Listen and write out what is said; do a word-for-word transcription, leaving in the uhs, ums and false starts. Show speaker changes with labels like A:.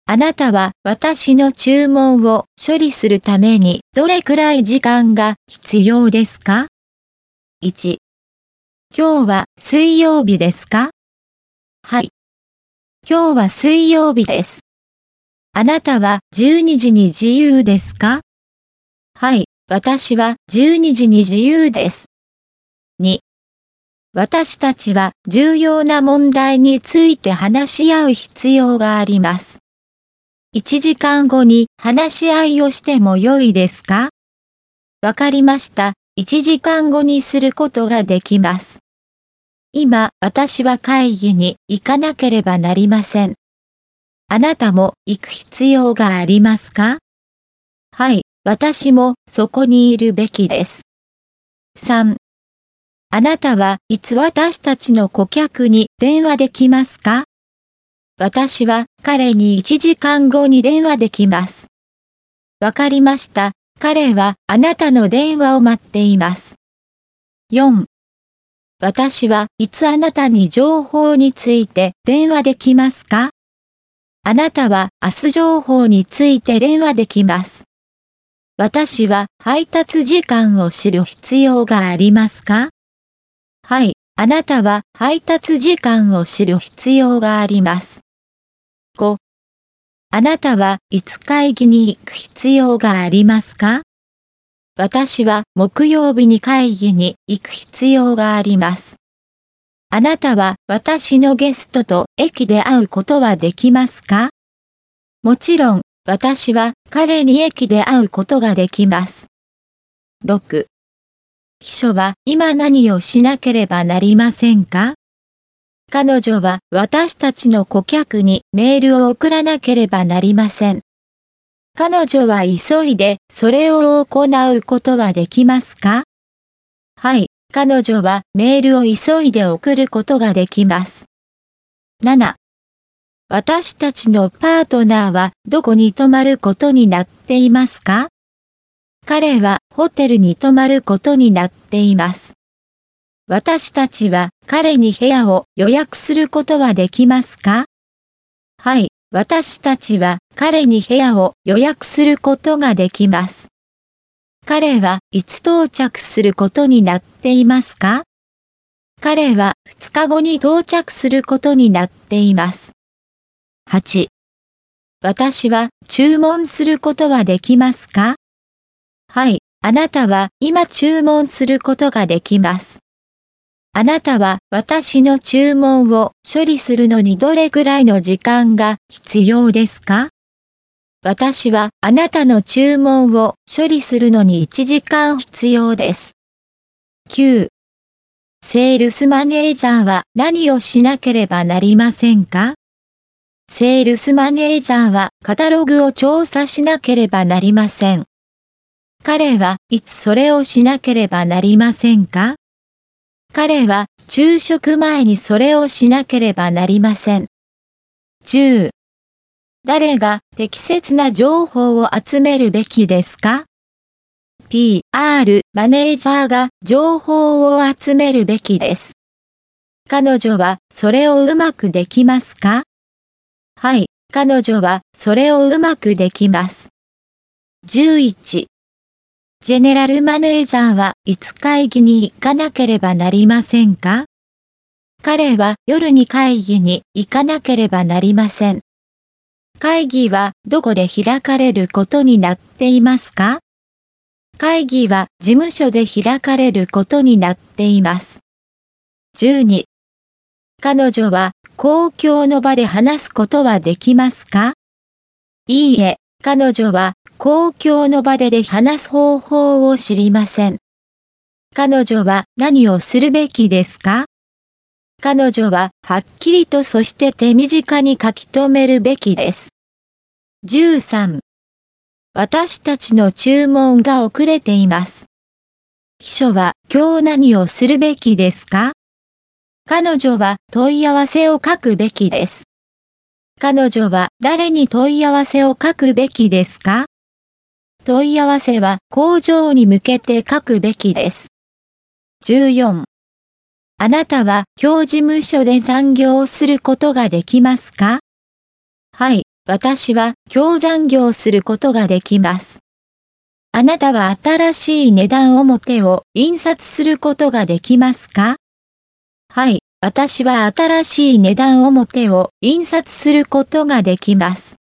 A: あなたは私の注文を処理するためにどれくらい時間が必要ですか？ いち、今日は水曜日ですか？はい。今日は水曜日です。あなたはじゅうにじに自由ですか？はい、私はじゅうにじに自由です。に、私たちは重要な問題について話し合う必要があります。いちじかんごに話し合いをしても良いですか？わかりました。いちじかんごにすることができます。今、私は会議に行かなければなりません。あなたも行く必要がありますか？はい、私もそこにいるべきです。さん、あなたはいつ私たちの顧客に電話できますか？私は彼にいちじかんごに電話できます。わかりました。彼はあなたの電話を待っています。よん、私はいつあなたに情報について電話できますか？あなたは明日情報について電話できます。私は配達時間を知る必要がありますか？はい、あなたは配達時間を知る必要があります。ご、あなたはいつ会議に行く必要がありますか？私は木曜日に会議に行く必要があります。あなたは私のゲストと駅で会うことはできますか？もちろん、私は彼に駅で会うことができます。ろく、秘書は今何をしなければなりませんか？彼女は私たちの顧客にメールを送らなければなりません。彼女は急いでそれを行うことはできますか？はい、彼女はメールを急いで送ることができます。なな、私たちのパートナーはどこに泊まることになっていますか？彼はホテルに泊まることになっています。私たちは彼に部屋を予約することはできますか？はい、私たちは彼に部屋を予約することができます。彼はいつ到着することになっていますか？彼はふつかごに到着することになっています。はち、私は注文することはできますか？はい、あなたは今注文することができます。あなたは私の注文を処理するのにどれくらいの時間が必要ですか？私はあなたの注文を処理するのにいちじかん必要です。きゅう、セールスマネージャーは何をしなければなりませんか？セールスマネージャーはカタログを調査しなければなりません。彼はいつそれをしなければなりませんか？彼は昼食前にそれをしなければなりません。じゅう、誰が適切な情報を集めるべきですか？ ピーアール マネージャーが情報を集めるべきです。彼女はそれをうまくできますか？はい、彼女はそれをうまくできます。じゅういち、ジェネラルマネージャーはいつ会議に行かなければなりませんか？彼は夜に会議に行かなければなりません。会議はどこで開かれることになっていますか？会議は事務所で開かれることになっています。じゅうに、彼女は公共の場で話すことはできますか？いいえ、彼女は公共の場でで話す方法を知りません。彼女は何をするべきですか？彼女ははっきりとそして手短に書き留めるべきです。じゅうさん、私たちの注文が遅れています。秘書は今日何をするべきですか？彼女は問い合わせを書くべきです。彼女は誰に問い合わせを書くべきですか？問い合わせは工場に向けて書くべきです。じゅうよん、あなたは今日事務所で残業することができますか？はい、 私は今日残業することができます。あなたは新しい値段表を印刷することができますか？はい、私は新しい値段表を印刷することができます。